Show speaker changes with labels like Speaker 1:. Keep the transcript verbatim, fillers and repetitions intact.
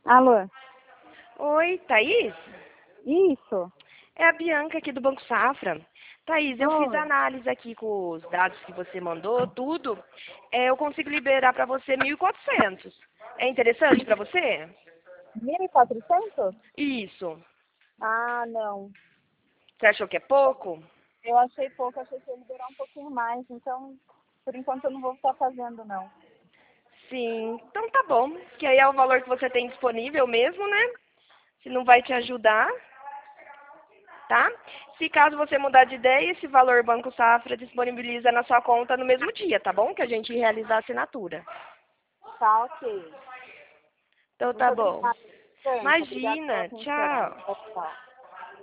Speaker 1: Alô?
Speaker 2: Oi, Thaís?
Speaker 1: Isso.
Speaker 2: É a Bianca aqui do Banco Safra. Thaís, eu fiz a
Speaker 1: Oi.
Speaker 2: análise aqui com os dados que você mandou, tudo. É, eu consigo liberar para você mil e quatrocentos. É interessante para você?
Speaker 1: mil e quatrocentos?
Speaker 2: Isso.
Speaker 1: Ah, não.
Speaker 2: Você achou que é pouco?
Speaker 1: Eu achei pouco, achei que ia liberar um pouquinho mais. Então, por enquanto eu não vou estar fazendo, não.
Speaker 2: Sim. Então tá bom. Que aí é o valor que você tem disponível mesmo, né? Se não vai te ajudar, tá? Se caso você mudar de ideia, esse valor Banco Safra disponibiliza na sua conta no mesmo dia, tá bom? Que a gente realizar a assinatura.
Speaker 1: Tá, ok.
Speaker 2: Então
Speaker 1: Muito
Speaker 2: tá bom.
Speaker 1: obrigada, Bianca. Obrigada pela
Speaker 2: Imagina.
Speaker 1: atenção.
Speaker 2: Tchau.
Speaker 1: Tchau, tchau.